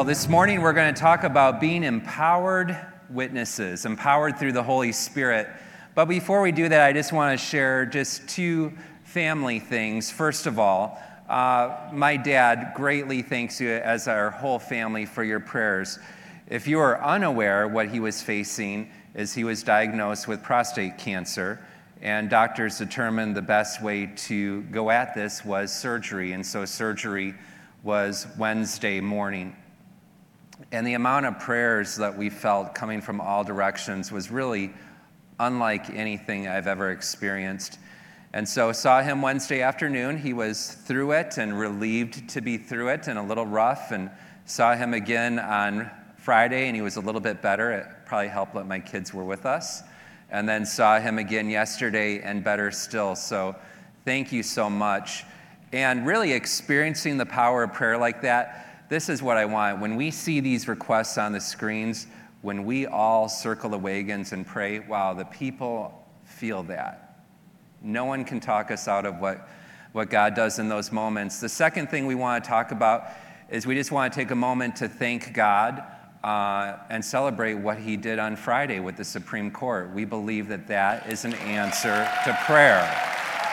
Well, this morning we're going to talk about being empowered witnesses, empowered through the Holy Spirit. But before we do that, I just want to share just two family things. First of all, my dad greatly thanks you, as our whole family, for your prayers. If you are unaware, what he was facing is he was diagnosed with prostate cancer, and doctors determined the best way to go at this was surgery, and so surgery was Wednesday morning. And the amount of prayers that we felt coming from all directions was really unlike anything I've ever experienced. And so saw him Wednesday afternoon. He was through it and relieved to be through it and a little rough, and saw him again on Friday, and he was a little bit better. It probably helped that my kids were with us. And then saw him again yesterday and better still. So thank you so much. And really experiencing the power of prayer like that, this is what I want. When we see these requests on the screens, when we all circle the wagons and pray, wow, the people feel that. No one can talk us out of what God does in those moments. The second thing we want to talk about is we just want to take a moment to thank God and celebrate what he did on Friday with the Supreme Court. We believe that that is an answer to prayer.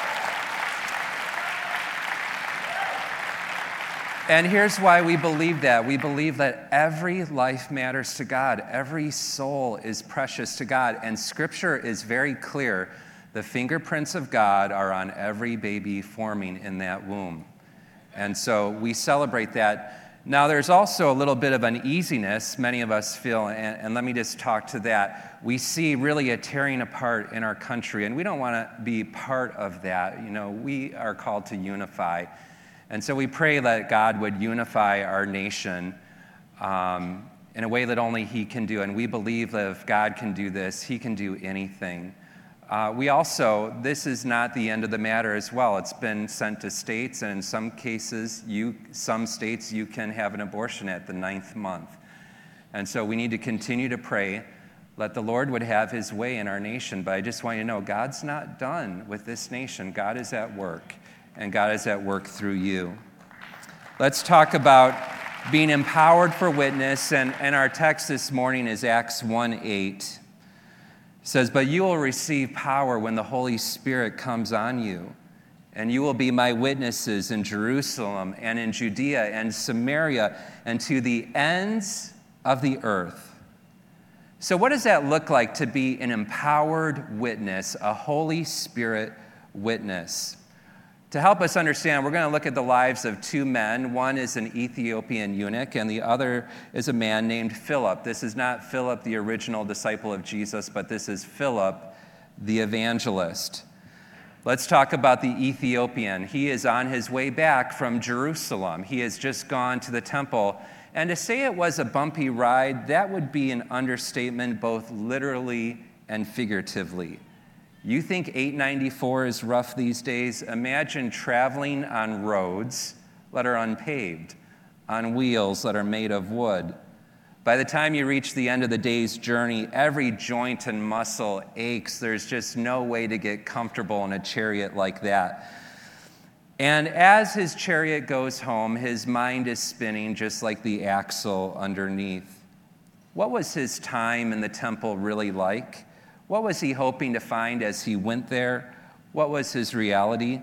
And here's why we believe that. We believe that every life matters to God. Every soul is precious to God. And Scripture is very clear. The fingerprints of God are on every baby forming in that womb. And so we celebrate that. Now, there's also a little bit of uneasiness many of us feel, and let me just talk to that. We see really a tearing apart in our country, and we don't want to be part of that. You know, we are called to unify. And so we pray that God would unify our nation in a way that only he can do. And we believe that if God can do this, he can do anything. This is not the end of the matter as well. It's been sent to states, and in some cases, some states, you can have an abortion at the 9th month. And so we need to continue to pray, let the Lord would have his way in our nation. But I just want you to know, God's not done with this nation. God is at work, and God is at work through you. Let's talk about being empowered for witness, and our text this morning is Acts 1:8. It says, "But you will receive power when the Holy Spirit comes on you, and you will be my witnesses in Jerusalem and in Judea and Samaria and to the ends of the earth." So what does that look like to be an empowered witness, a Holy Spirit witness? To help us understand, we're going to look at the lives of two men. One is an Ethiopian eunuch, and the other is a man named Philip. This is not Philip, the original disciple of Jesus, but this is Philip, the evangelist. Let's talk about the Ethiopian. He is on his way back from Jerusalem. He has just gone to the temple. And to say it was a bumpy ride, that would be an understatement, both literally and figuratively. You think 894 is rough these days? Imagine traveling on roads that are unpaved, on wheels that are made of wood. By the time you reach the end of the day's journey, every joint and muscle aches. There's just no way to get comfortable in a chariot like that. And as his chariot goes home, his mind is spinning just like the axle underneath. What was his time in the temple really like? What was he hoping to find as he went there? What was his reality?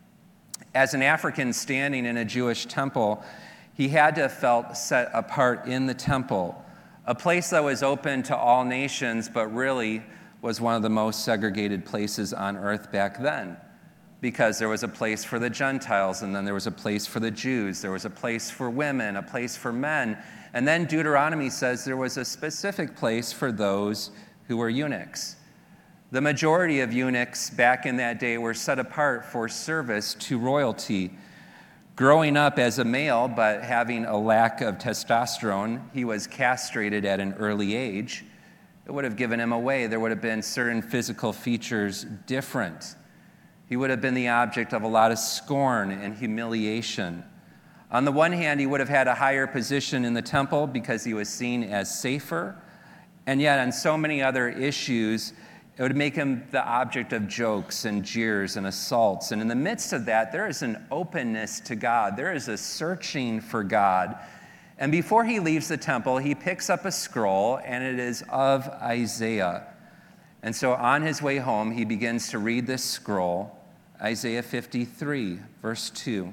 As an African standing in a Jewish temple, he had to have felt set apart in the temple, a place that was open to all nations, but really was one of the most segregated places on earth back then, because there was a place for the Gentiles, and then there was a place for the Jews, there was a place for women, a place for men, and then Deuteronomy says there was a specific place for those who were eunuchs. The majority of eunuchs back in that day were set apart for service to royalty. Growing up as a male, but having a lack of testosterone, he was castrated at an early age. It would have given him away. There would have been certain physical features different. He would have been the object of a lot of scorn and humiliation. On the one hand, he would have had a higher position in the temple because he was seen as safer. And yet, on so many other issues, it would make him the object of jokes and jeers and assaults. And in the midst of that, there is an openness to God. There is a searching for God. And before he leaves the temple, he picks up a scroll, and it is of Isaiah. And so on his way home, he begins to read this scroll, Isaiah 53, verse 2.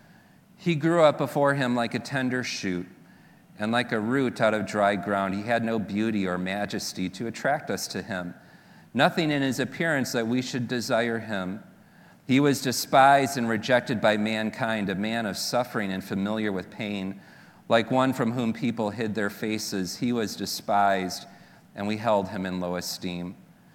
He grew up before him like a tender shoot, and like a root out of dry ground. He had no beauty or majesty to attract us to him, nothing in his appearance that we should desire him. He was despised and rejected by mankind, a man of suffering and familiar with pain. Like one from whom people hid their faces, he was despised, and we held him in low esteem.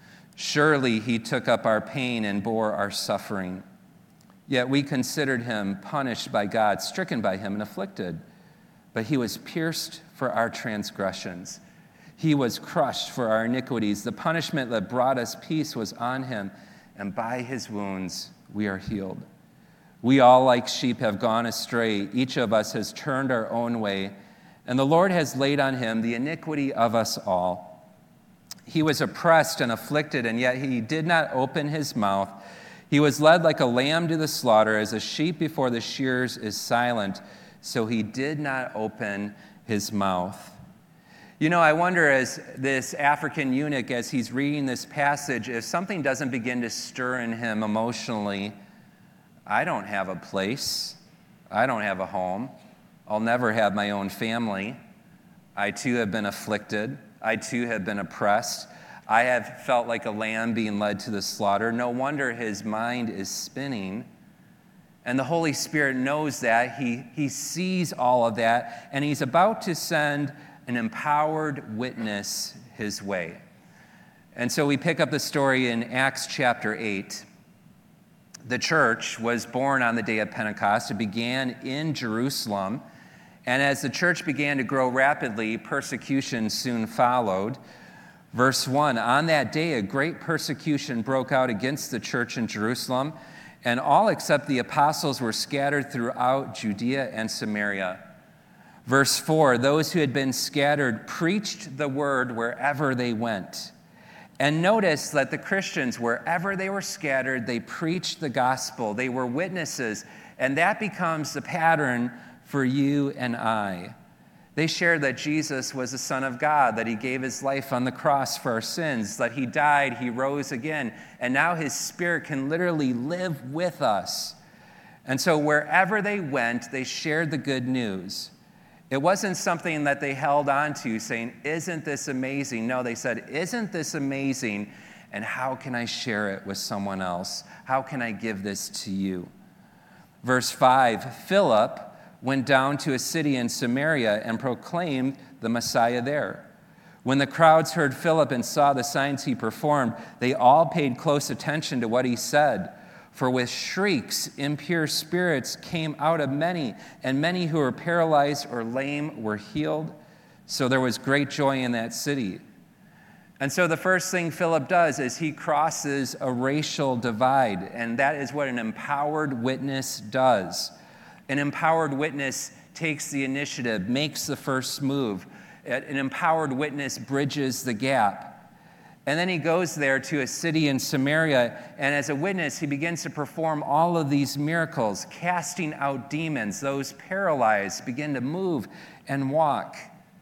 Surely he took up our pain and bore our suffering. Yet we considered him punished by God, stricken by him and afflicted. But he was pierced for our transgressions. He was crushed for our iniquities. The punishment that brought us peace was on him, and by his wounds we are healed. We all, like sheep, have gone astray. Each of us has turned our own way, and the Lord has laid on him the iniquity of us all. He was oppressed and afflicted, and yet he did not open his mouth. He was led like a lamb to the slaughter, as a sheep before the shearers is silent, so he did not open his mouth. You know, I wonder, as this African eunuch, as he's reading this passage, if something doesn't begin to stir in him emotionally. I don't have a place. I don't have a home. I'll never have my own family. I too have been afflicted. I too have been oppressed. I have felt like a lamb being led to the slaughter. No wonder his mind is spinning. And the Holy Spirit knows that. He sees all of that, and he's about to send an empowered witness his way. And so we pick up the story in Acts chapter 8. The church was born on the day of Pentecost. It began in Jerusalem. And as the church began to grow rapidly, persecution soon followed. Verse 1, on that day, a great persecution broke out against the church in Jerusalem, and all except the apostles were scattered throughout Judea and Samaria. Verse 4, those who had been scattered preached the word wherever they went. And notice that the Christians, wherever they were scattered, they preached the gospel. They were witnesses, and that becomes the pattern for you and I. They shared that Jesus was the Son of God, that he gave his life on the cross for our sins, that he died, he rose again, and now his Spirit can literally live with us. And so wherever they went, they shared the good news. It wasn't something that they held on to saying, isn't this amazing? No, they said, isn't this amazing? And how can I share it with someone else? How can I give this to you? Verse 5, Philip went down to a city in Samaria and proclaimed the Messiah there. When the crowds heard Philip and saw the signs he performed, they all paid close attention to what he said. For with shrieks, impure spirits came out of many, and many who were paralyzed or lame were healed. So there was great joy in that city. And so the first thing Philip does is he crosses a racial divide, and that is what an empowered witness does. An empowered witness takes the initiative, makes the first move. An empowered witness bridges the gap. And then he goes there to a city in Samaria, and as a witness, he begins to perform all of these miracles, casting out demons. Those paralyzed begin to move and walk.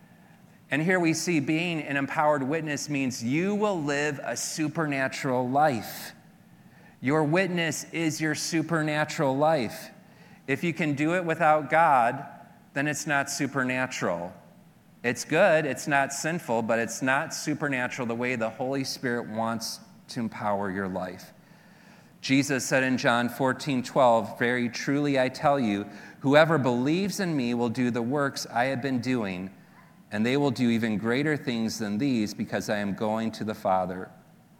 And here we see being an empowered witness means you will live a supernatural life. Your witness is your supernatural life. If you can do it without God, then it's not supernatural. It's good, it's not sinful, but it's not supernatural the way the Holy Spirit wants to empower your life. Jesus said in John 14:12, very truly I tell you, whoever believes in me will do the works I have been doing, and they will do even greater things than these because I am going to the Father.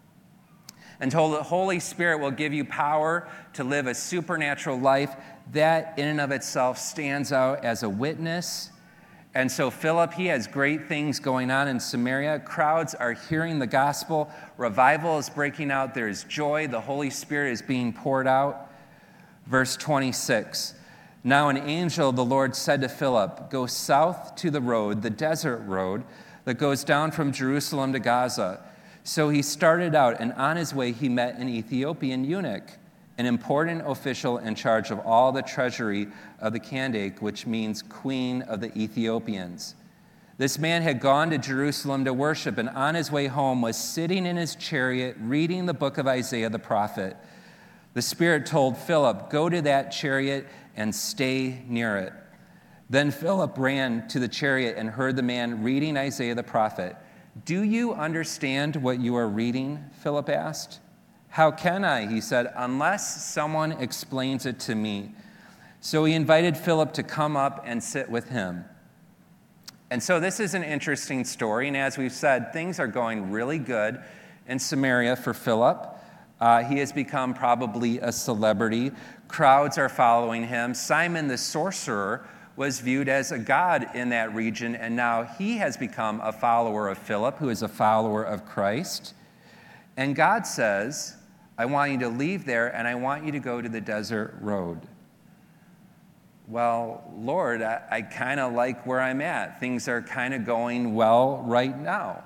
Until the Holy Spirit will give you power to live a supernatural life, that in and of itself stands out as a witness. And so Philip, he has great things going on in Samaria. Crowds are hearing the gospel. Revival is breaking out. There is joy. The Holy Spirit is being poured out. Verse 26, now an angel of the Lord said to Philip, go south to the road, the desert road, that goes down from Jerusalem to Gaza. So he started out, and on his way he met an Ethiopian eunuch, an important official in charge of all the treasury of the Kandake, which means queen of the Ethiopians. This man had gone to Jerusalem to worship, and on his way home was sitting in his chariot reading the book of Isaiah the prophet. The Spirit told Philip, "Go to that chariot and stay near it." Then Philip ran to the chariot and heard the man reading Isaiah the prophet. "Do you understand what you are reading?" Philip asked. "How can I?" he said, "unless someone explains it to me." So he invited Philip to come up and sit with him. And so this is an interesting story, and as we've said, things are going really good in Samaria for Philip. He has become probably a celebrity. Crowds are following him. Simon the sorcerer was viewed as a god in that region, and now he has become a follower of Philip, who is a follower of Christ. And God says, "I want you to leave there, and I want you to go to the desert road." Well, Lord, I kind of like where I'm at. Things are kind of going well right now.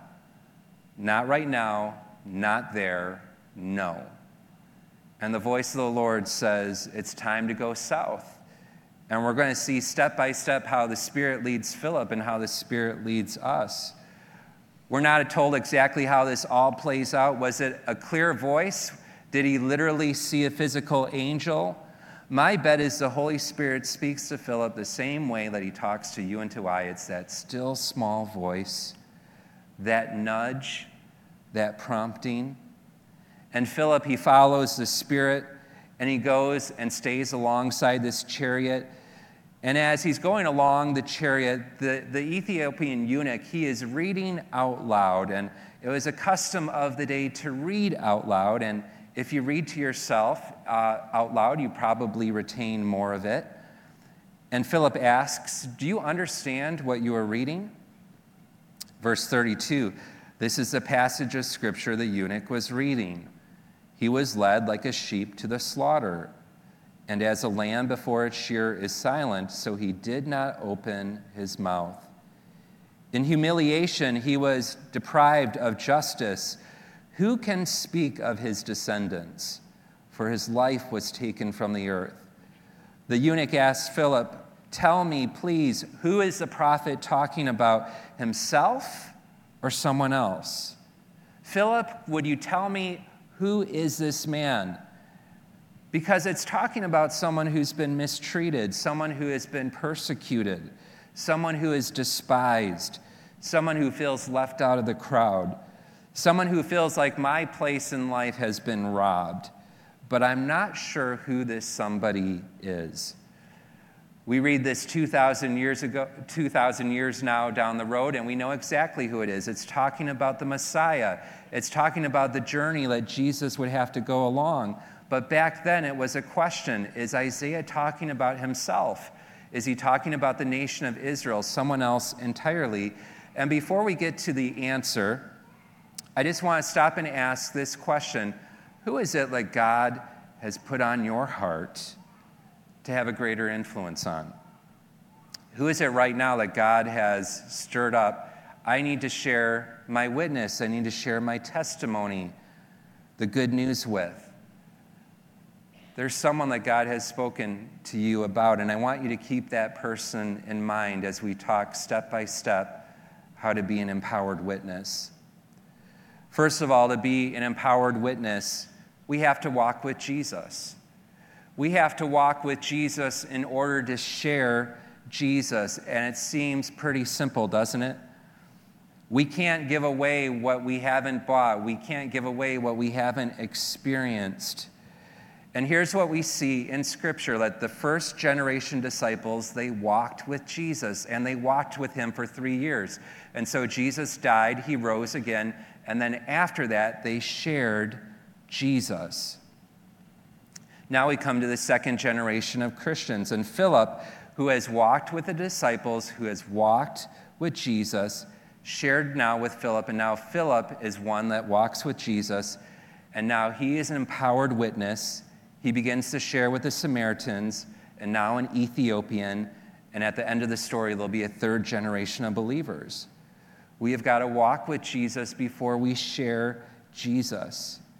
Not right now, not there, no. And the voice of the Lord says, it's time to go south. And we're going to see step by step how the Spirit leads Philip and how the Spirit leads us. We're not told exactly how this all plays out. Was it a clear voice? Did he literally see a physical angel? My bet is the Holy Spirit speaks to Philip the same way that he talks to you and to I. It's that still small voice, that nudge, that prompting. And Philip, he follows the Spirit, and he goes and stays alongside this chariot. And as he's going along the chariot, the Ethiopian eunuch, he is reading out loud. And it was a custom of the day to read out loud. And if you read to yourself out loud, you probably retain more of it. And Philip asks, "Do you understand what you are reading?" Verse 32, this is the passage of Scripture the eunuch was reading. "He was led like a sheep to the slaughter, and as a lamb before its shearer is silent, so he did not open his mouth. In humiliation he was deprived of justice. Who can speak of his descendants? For his life was taken from the earth." The eunuch asked Philip, "Tell me, please, who is the prophet talking about, himself or someone else?" "Philip, would you tell me, who is this man?" Because it's talking about someone who's been mistreated, someone who has been persecuted, someone who is despised, someone who feels left out of the crowd. Someone who feels like my place in life has been robbed, but I'm not sure who this somebody is. We read this 2,000 years now down the road, and we know exactly who it is. It's talking about the Messiah. It's talking about the journey that Jesus would have to go along. But back then it was a question, is Isaiah talking about himself? Is he talking about the nation of Israel, someone else entirely? And before we get to the answer, I just want to stop and ask this question. Who is it that God has put on your heart to have a greater influence on? Who is it right now that God has stirred up? I need to share my witness. I need to share my testimony, the good news with. There's someone that God has spoken to you about, and I want you to keep that person in mind as we talk step by step how to be an empowered witness. First of all, to be an empowered witness, we have to walk with Jesus. We have to walk with Jesus in order to share Jesus, and it seems pretty simple, doesn't it? We can't give away what we haven't bought. We can't give away what we haven't experienced. And here's what we see in Scripture, that the first generation disciples, they walked with Jesus, and they walked with him for 3 years. And so Jesus died, he rose again, and then after that, they shared Jesus. Now we come to the second generation of Christians. And Philip, who has walked with the disciples, who has walked with Jesus, shared now with Philip. And now Philip is one that walks with Jesus. And now he is an empowered witness. He begins to share with the Samaritans, and now an Ethiopian. And at the end of the story, there'll be a third generation of believers. We have got to walk with Jesus before we share Jesus.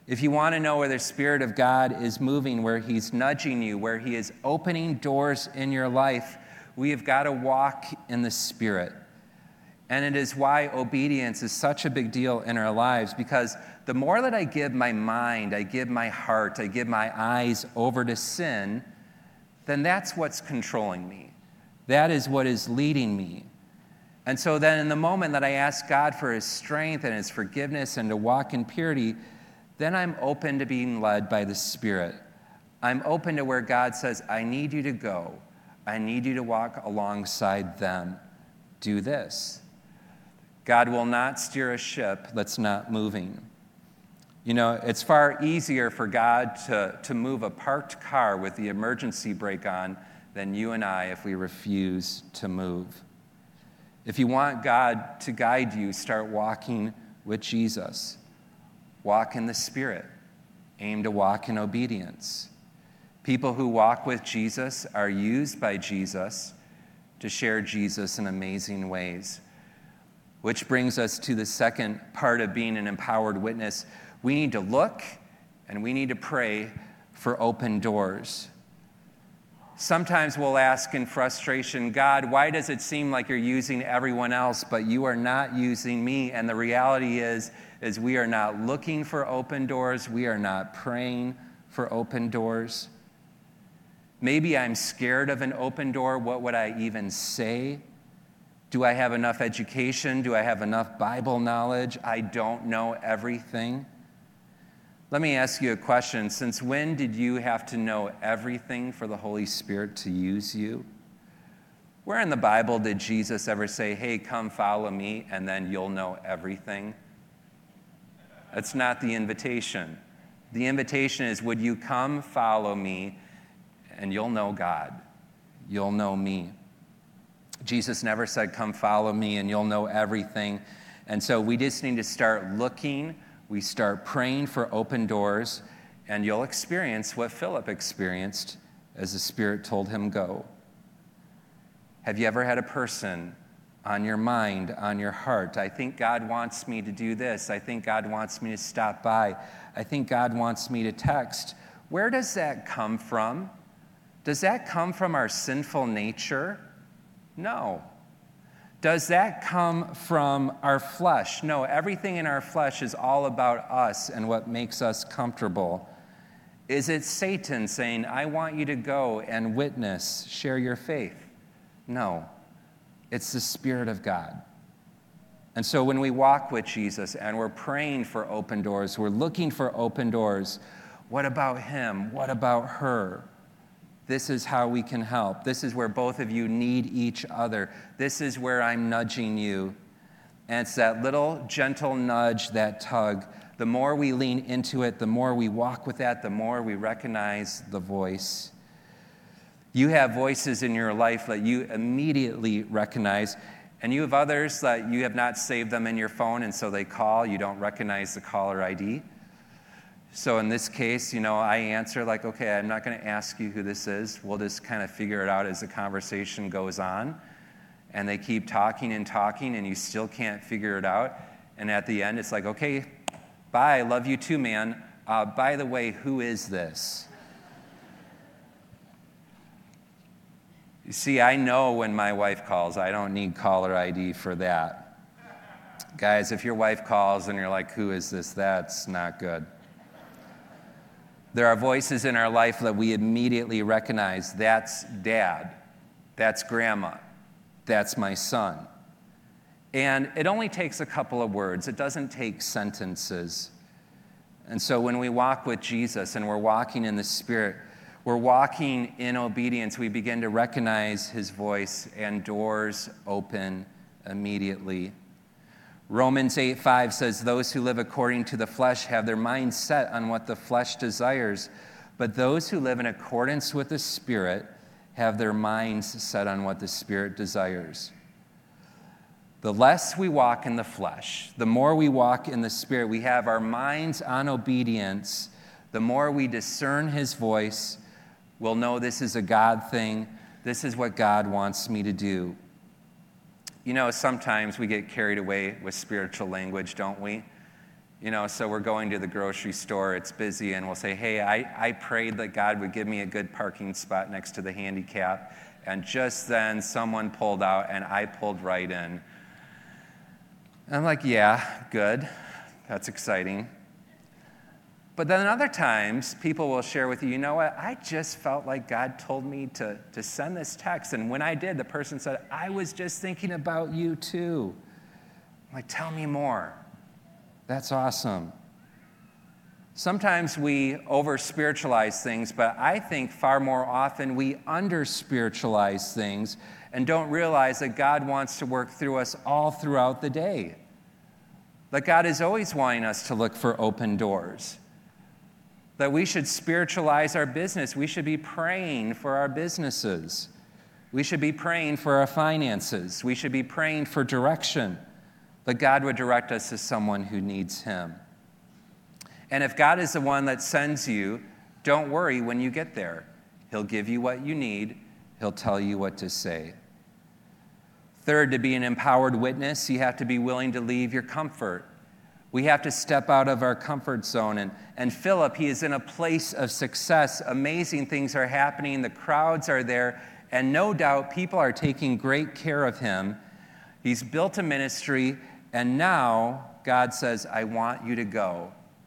If you want to know where the Spirit of God is moving, where He's nudging you, where He is opening doors in your life, we have got to walk in the Spirit. And it is why obedience is such a big deal in our lives, because the more that I give my mind, I give my heart, I give my eyes over to sin, then that's what's controlling me. That is what is leading me. And so then in the moment that I ask God for His strength and His forgiveness and to walk in purity, then I'm open to being led by the Spirit. I'm open to where God says, I need you to go. I need you to walk alongside them. Do this. God will not steer a ship that's not moving. You know, it's far easier for God to move a parked car with the emergency brake on than you and I if we refuse to move. If you want God to guide you, start walking with Jesus. Walk in the Spirit. Aim to walk in obedience. People who walk with Jesus are used by Jesus to share Jesus in amazing ways. Which brings us to the second part of being an empowered witness. We need to look and we need to pray for open doors. Sometimes we'll ask in frustration, God, why does it seem like you're using everyone else, but you are not using me? And the reality is we are not looking for open doors. We are not praying for open doors. Maybe I'm scared of an open door. What would I even say? Do I have enough education? Do I have enough Bible knowledge? I don't know everything. Let me ask you a question. Since when did you have to know everything for the Holy Spirit to use you? Where in the Bible did Jesus ever say, hey, come follow me, and then you'll know everything? That's not the invitation. The invitation is, would you come follow me, and you'll know God. You'll know me. Jesus never said, come follow me and you'll know everything. And so we just need to start looking. We start praying for open doors, and you'll experience what Philip experienced as the Spirit told him go. Have you ever had a person on your mind, on your heart? I think God wants me to do this. I think God wants me to stop by. I think God wants me to text. Where does that come from? Does that come from our sinful nature? No. Does that come from our flesh? No, everything in our flesh is all about us and what makes us comfortable. Is it Satan saying, I want you to go and witness, share your faith? No, it's the Spirit of God. And so when we walk with Jesus and we're praying for open doors, we're looking for open doors, what about him? What about her? This is how we can help. This is where both of you need each other. This is where I'm nudging you. And it's that little gentle nudge, that tug. The more we lean into it, the more we walk with that, the more we recognize the voice. You have voices in your life that you immediately recognize, and you have others that you have not saved them in your phone, and so they call. You don't recognize the caller ID. So in this case, I answer like, okay, I'm not going to ask you who this is. We'll just kind of figure it out as the conversation goes on. And they keep talking, and you still can't figure it out. And at the end, it's like, okay, bye, love you too, man. By the way, who is this? You see, I know when my wife calls. I don't need caller ID for that. Guys, if your wife calls and you're like, who is this? That's not good. There are voices in our life that we immediately recognize. That's Dad. That's Grandma. That's my son. And it only takes a couple of words. It doesn't take sentences. And so when we walk with Jesus and we're walking in the Spirit, we're walking in obedience, we begin to recognize his voice, and doors open immediately. Romans 8:5 says, those who live according to the flesh have their minds set on what the flesh desires, but those who live in accordance with the Spirit have their minds set on what the Spirit desires. The less we walk in the flesh, the more we walk in the Spirit, we have our minds on obedience, the more we discern his voice, we'll know this is a God thing, this is what God wants me to do. Sometimes we get carried away with spiritual language, don't we? So we're going to the grocery store, it's busy, and we'll say, hey, I prayed that God would give me a good parking spot next to the handicap, and just then someone pulled out and I pulled right in. And I'm like, yeah, good, that's exciting. But then other times, people will share with you, you know what, I just felt like God told me to send this text, and when I did, the person said, I was just thinking about you too. I'm like, tell me more. That's awesome. Sometimes we over-spiritualize things, but I think far more often we under-spiritualize things and don't realize that God wants to work through us all throughout the day. That God is always wanting us to look for open doors. That we should spiritualize our business. We should be praying for our businesses. We should be praying for our finances. We should be praying for direction. That God would direct us to someone who needs Him. And if God is the one that sends you, don't worry when you get there. He'll give you what you need. He'll tell you what to say. Third, to be an empowered witness, you have to be willing to leave your comfort. We have to step out of our comfort zone. And Philip, he is in a place of success. Amazing things are happening. The crowds are there. And no doubt people are taking great care of him. He's built a ministry. And now God says, I want you to go.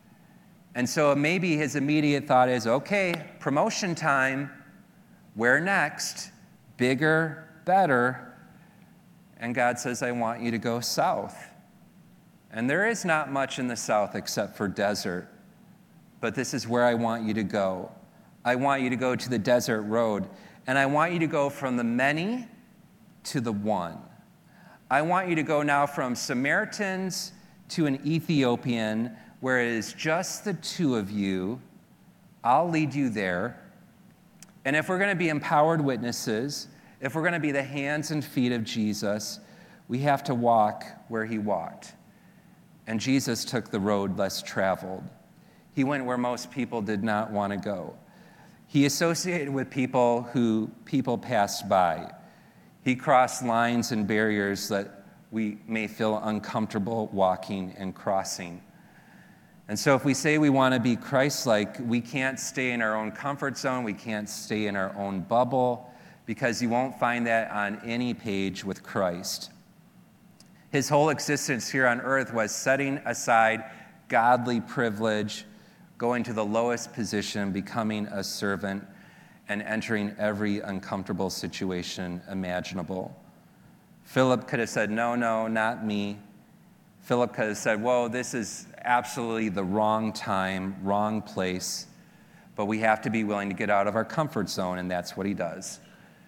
And so maybe his immediate thought is, okay, promotion time. Where next? Bigger, better. And God says, I want you to go south. And there is not much in the south except for desert. But this is where I want you to go. I want you to go to the desert road. And I want you to go from the many to the one. I want you to go now from Samaritans to an Ethiopian, where it is just the two of you. I'll lead you there. And if we're going to be empowered witnesses, if we're going to be the hands and feet of Jesus, we have to walk where he walked. And Jesus took the road less traveled. He went where most people did not want to go. He associated with people who people passed by. He crossed lines and barriers that we may feel uncomfortable walking and crossing. And so if we say we want to be Christ-like, we can't stay in our own comfort zone. We can't stay in our own bubble, because you won't find that on any page with Christ. His whole existence here on earth was setting aside godly privilege, going to the lowest position, becoming a servant, and entering every uncomfortable situation imaginable. Philip could have said, no, not me. Philip could have said, whoa, this is absolutely the wrong time, wrong place. But we have to be willing to get out of our comfort zone, and that's what he does.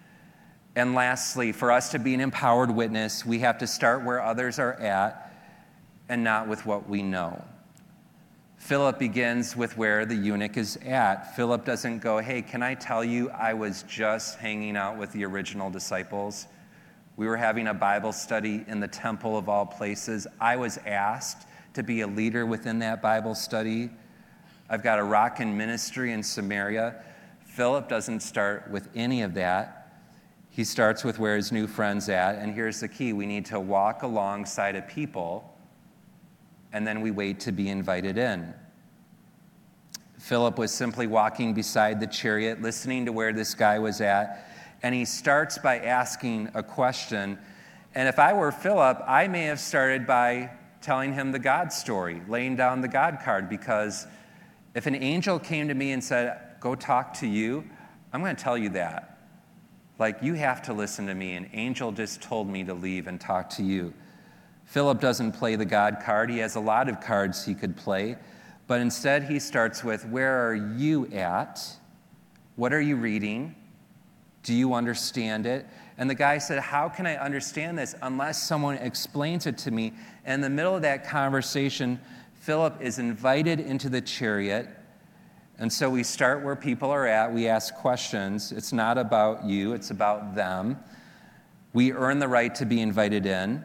And lastly, for us to be an empowered witness, we have to start where others are at and not with what we know. Philip begins with where the eunuch is at. Philip doesn't go, hey, can I tell you I was just hanging out with the original disciples? We were having a Bible study in the temple of all places. I was asked to be a leader within that Bible study. I've got a rockin' ministry in Samaria. Philip doesn't start with any of that. He starts with where his new friend's at, and here's the key. We need to walk alongside of people, and then we wait to be invited in. Philip was simply walking beside the chariot, listening to where this guy was at, and he starts by asking a question. And if I were Philip, I may have started by telling him the God story, laying down the God card, because if an angel came to me and said, go talk to you, I'm going to tell you that. Like, you have to listen to me. An angel just told me to leave and talk to you. Philip doesn't play the God card. He has a lot of cards he could play. But instead, he starts with, where are you at? What are you reading? Do you understand it? And the guy said, how can I understand this unless someone explains it to me? And in the middle of that conversation, Philip is invited into the chariot. And so we start where people are at. We ask questions. It's not about you. It's about them. We earn the right to be invited in.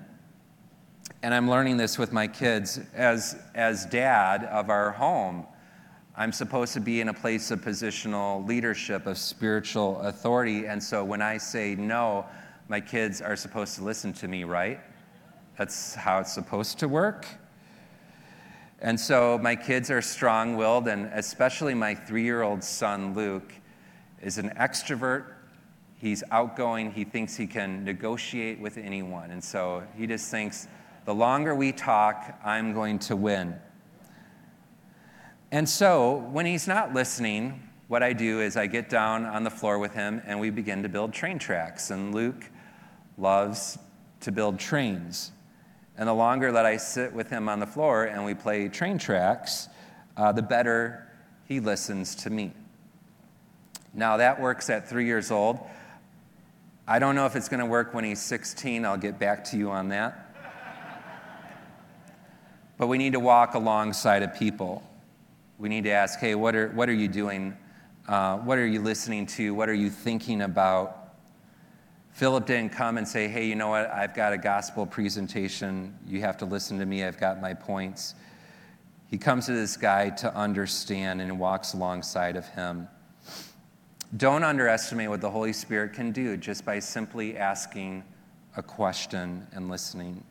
And I'm learning this with my kids. As dad of our home, I'm supposed to be in a place of positional leadership, of spiritual authority. And so when I say no, my kids are supposed to listen to me, right? That's how it's supposed to work. And so my kids are strong-willed, and especially my 3-year-old son, Luke, is an extrovert. He's outgoing. He thinks he can negotiate with anyone. And so he just thinks, the longer we talk, I'm going to win. And so when he's not listening, what I do is I get down on the floor with him and we begin to build train tracks. And Luke loves to build trains. And the longer that I sit with him on the floor and we play train tracks, the better he listens to me. Now that works at 3 years old. I don't know if it's going to work when he's 16. I'll get back to you on that. But we need to walk alongside of people. We need to ask, hey, what are you doing? What are you listening to? What are you thinking about? Philip didn't come and say, hey, you know what? I've got a gospel presentation. You have to listen to me. I've got my points. He comes to this guy to understand and walks alongside of him. Don't underestimate what the Holy Spirit can do just by simply asking a question and listening.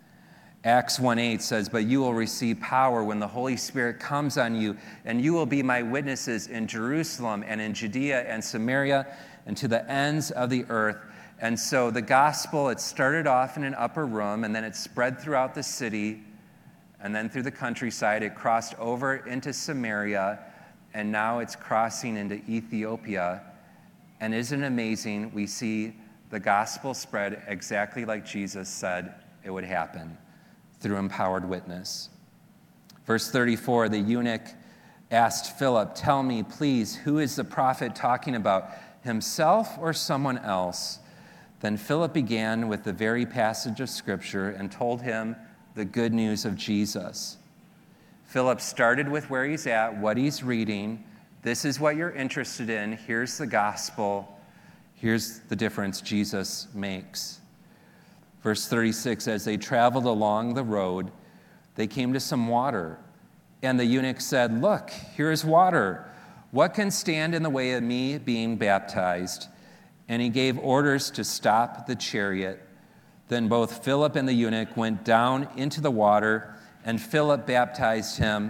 Acts 1:8 says, but you will receive power when the Holy Spirit comes on you, and you will be my witnesses in Jerusalem and in Judea and Samaria and to the ends of the earth. And so the gospel, it started off in an upper room, and then it spread throughout the city, and then through the countryside. It crossed over into Samaria, and now it's crossing into Ethiopia. And isn't it amazing? We see the gospel spread exactly like Jesus said it would happen, through empowered witness. Verse 34, the eunuch asked Philip, tell me, please, who is the prophet talking about, himself or someone else? Then Philip began with the very passage of Scripture and told him the good news of Jesus. Philip started with where he's at, what he's reading. This is what you're interested in. Here's the gospel. Here's the difference Jesus makes. Verse 36, as they traveled along the road, they came to some water. And the eunuch said, look, here is water. What can stand in the way of me being baptized? And he gave orders to stop the chariot. Then both Philip and the eunuch went down into the water, and Philip baptized him.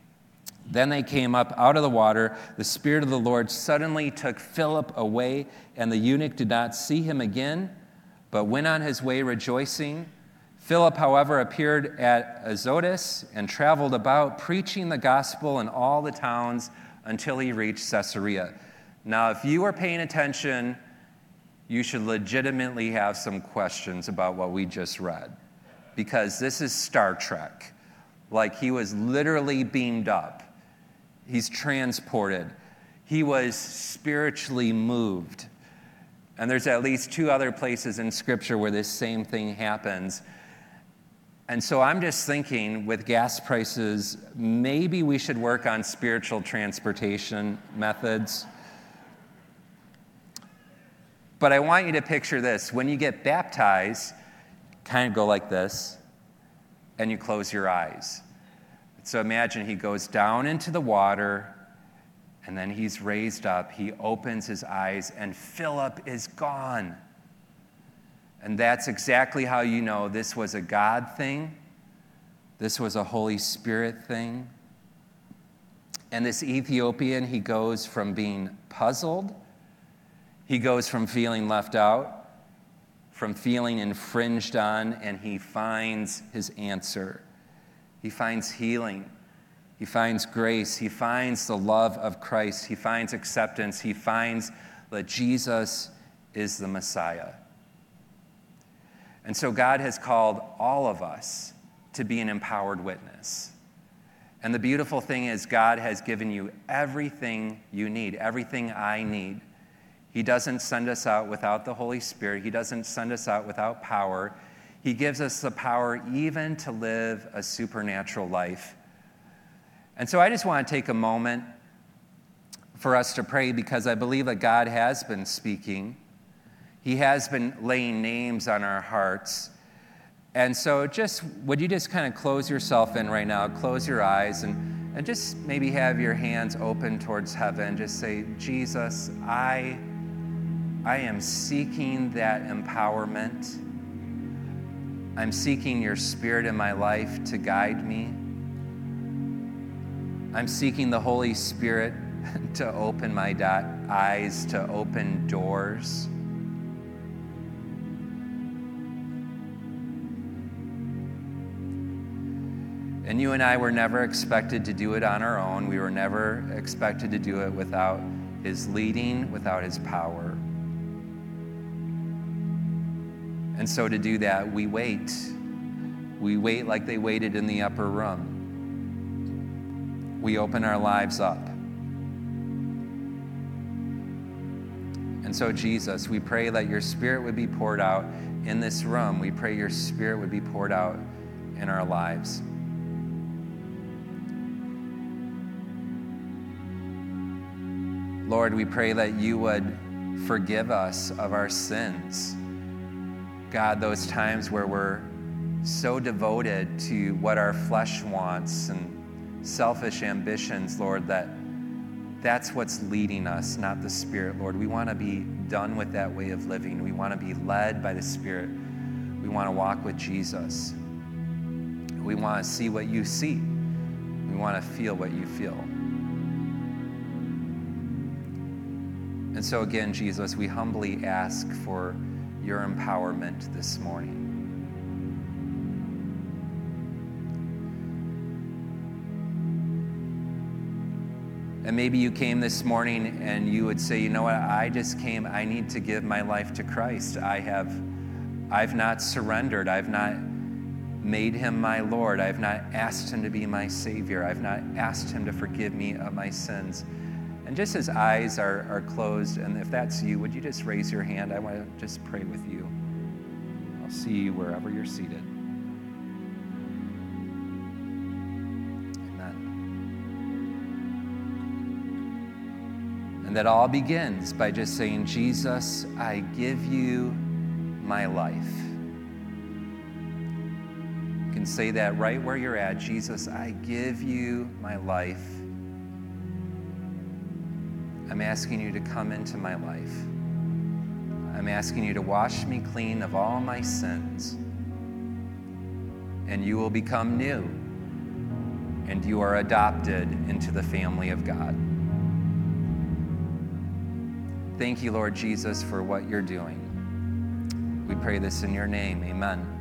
Then they came up out of the water. The Spirit of the Lord suddenly took Philip away, and the eunuch did not see him again, but went on his way rejoicing. Philip, however, appeared at Azotus and traveled about, preaching the gospel in all the towns until he reached Caesarea. Now, if you are paying attention, you should legitimately have some questions about what we just read, because this is Star Trek. Like, he was literally beamed up. He's transported. He was spiritually moved. And there's at least 2 other places in Scripture where this same thing happens. And so I'm just thinking, with gas prices, maybe we should work on spiritual transportation methods. But I want you to picture this. When you get baptized, kind of go like this, and you close your eyes. So imagine he goes down into the water, and then he's raised up. He opens his eyes, and Philip is gone. And that's exactly how you know this was a God thing. This was a Holy Spirit thing. And this Ethiopian, he goes from being puzzled. He goes from feeling left out, from feeling infringed on, and he finds his answer. He finds healing. He finds grace. He finds the love of Christ. He finds acceptance. He finds that Jesus is the Messiah. And so God has called all of us to be an empowered witness. And the beautiful thing is God has given you everything you need, everything I need. He doesn't send us out without the Holy Spirit. He doesn't send us out without power. He gives us the power even to live a supernatural life. And so I just want to take a moment for us to pray, because I believe that God has been speaking. He has been laying names on our hearts. And so would you just kind of close yourself in right now, close your eyes, and just maybe have your hands open towards heaven. Just say, Jesus, I am seeking that empowerment. I'm seeking your Spirit in my life to guide me. I'm seeking the Holy Spirit to open my eyes, to open doors. And you and I were never expected to do it on our own. We were never expected to do it without His leading, without His power. And so to do that, we wait. We wait like they waited in the upper room. We open our lives up. And so, Jesus, we pray that your Spirit would be poured out in this room. We pray your Spirit would be poured out in our lives. Lord, we pray that you would forgive us of our sins. God, those times where we're so devoted to what our flesh wants and selfish ambitions, Lord, that's what's leading us, not the Spirit, Lord. We want to be done with that way of living. We want to be led by the Spirit. We want to walk with Jesus. We want to see what you see. We want to feel what you feel. And so again, Jesus, we humbly ask for your empowerment this morning. And maybe you came this morning and you would say, you know what, I just came, I need to give my life to Christ. I've not surrendered. I've not made him my Lord. I've not asked him to be my Savior. I've not asked him to forgive me of my sins. And just as eyes are closed, and if that's you, would you just raise your hand? I want to just pray with you. I'll see you wherever you're seated. And that all begins by just saying, Jesus, I give you my life. You can say that right where you're at. Jesus, I give you my life. I'm asking you to come into my life. I'm asking you to wash me clean of all my sins. And you will become new. And you are adopted into the family of God. Thank you, Lord Jesus, for what you're doing. We pray this in your name. Amen.